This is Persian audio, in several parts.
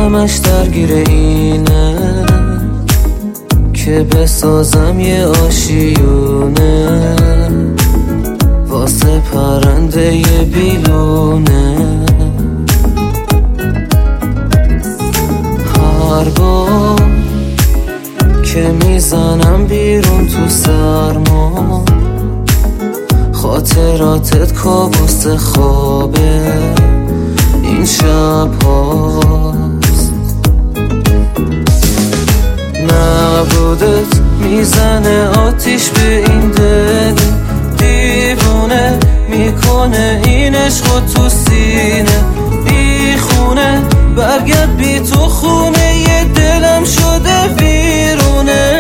همش درگیر اینه که بسازم یه آشیونه واسه پرنده یه بیلونه. هر بار که میزنم بیرون تو سرما خاطراتت کابوس خوابه این شب هاست. نبودت میزنه آتیش به این دل دیوونه میکنه این عشقو تو سینه بی خونه برگرد بی تو خونه یه دلم شده ویرونه.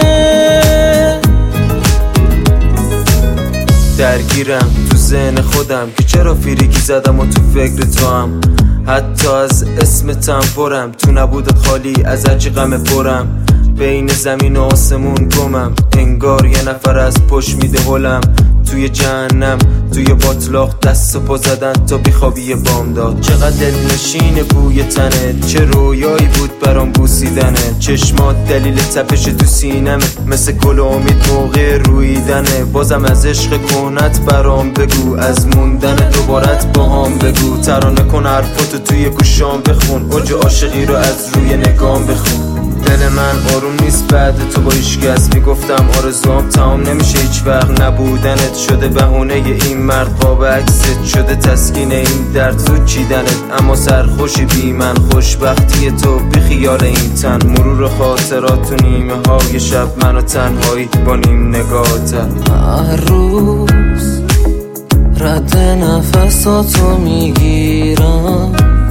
درگیرم تو ذهن خودم که چرا فیریکی زدم و تو فکر تو هم حتی از اسمتم پرم تو نبودت خالی از هرچی غم پرم بین زمین و آسمون گمم انگار یه نفر از پشت میده هلم توی جهنم توی باطلاق دست و پا زدن تا بیخوابی بام داد. چقدر دلنشین بوی تنه چه رویایی بود برام بوسیدنه چشمات دلیل تپش تو سینمه مثل گل امید موقع رویدنه بازم از عشق کهنت برام بگو از موندن دوبارت باهام بگو ترانه کن حرفاتو توی گوشام بخون اوج عاشقی رو از روی نگام بخون. دل من آروم نیست بعد تو با هیچکس میگفتم آرزوام تمام نمیشه هیچ وقت نبودنت شده بهونه این مرد قاب عکست شده تسکین این درد زود چیدنت اما سرخوشی بی من خوشبختی تو بی خیال این تن مرور خاطرات تو نیمه های شب من و تنهایی با نیم نگاهتن. هر روز رد نفساتو میگیرم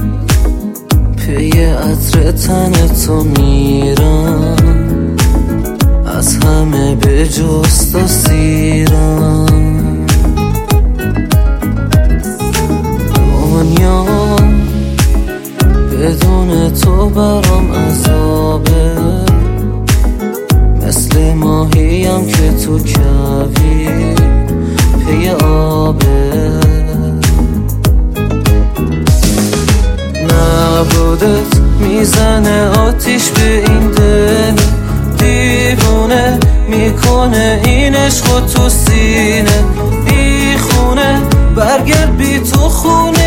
پی عطر تن تو میرم از همه به جز تو سیرم. دنیا بدون تو برام عذابه مثل ماهیم که تو کوی پی آبه. نبودت میزنه آتیش به این دل دیوونه میکنه این عشقو تو سینه بی خونه برگرد بی تو خونه